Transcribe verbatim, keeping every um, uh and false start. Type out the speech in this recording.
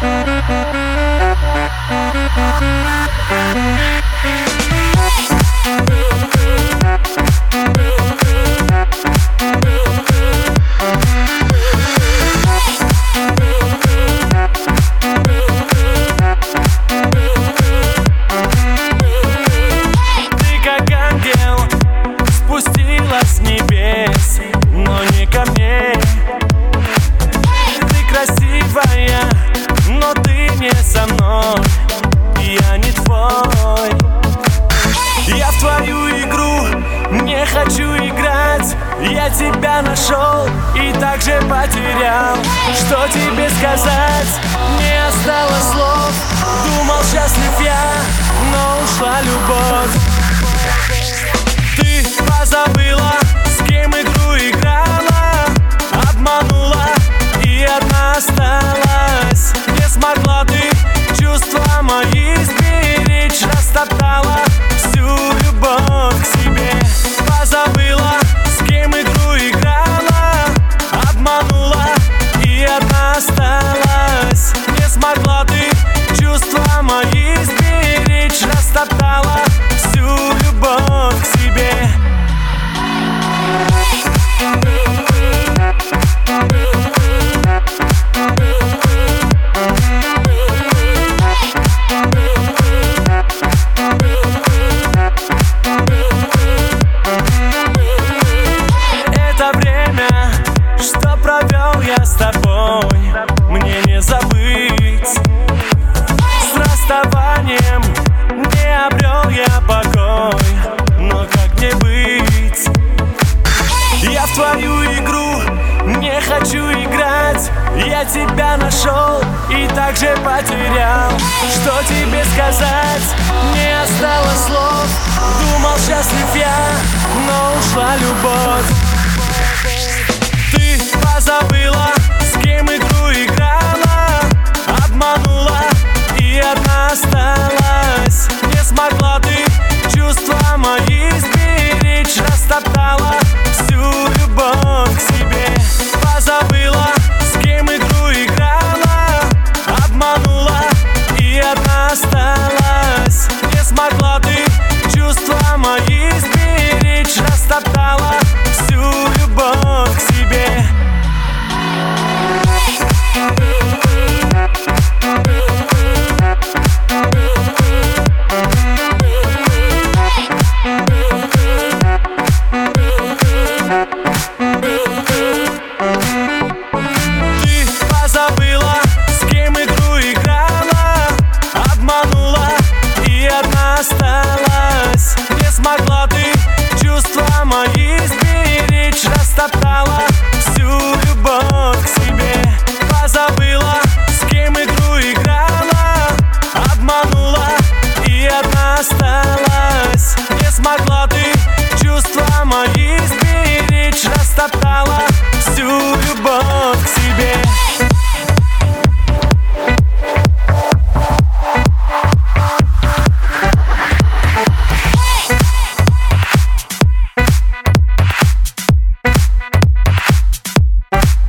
С небес, но не ко мне. Ты красивая, но ты не со мной, я не твой. Я в твою игру не хочу играть. Я тебя нашел и также потерял. Что тебе сказать? Не осталось слов. Думал, счастлив я, но ушла любовь. Ты позабыла, с кем игру играла, обманула и одна осталась. Не смогла ты чувства мои сберечь, растоптала всю любовь к себе. Позабыла, с кем игру играла, обманула и одна осталась. Не смогла ты чувства мои сберечь, растоптала всю любовь к себе. Это время, что провел я с тобой, мне не забыть. С расставанием не обрел я покой, но как мне быть? Я в твою игру не хочу играть. Я тебя нашел и также потерял. Что тебе сказать? Не осталось слов. Думал, счастлив я, но ушла любовь. Ты позабыла, с кем игру играла, обманула и одна осталась. Не смогла ты чувства мои сберечь, растоптала всю любовь к себе. Позабыла, с кем игру играла, обманула и одна осталась. Не смогла ты чувства мои сберечь, растоптала всю любовь к себе. Осталась. Не смогла ты чувства мои сберечь, растоптала всю любовь к себе. Позабыла, с кем игру играла, обманула и одна осталась. Не смогла ты чувства мои сберечь, растоптала всю любовь.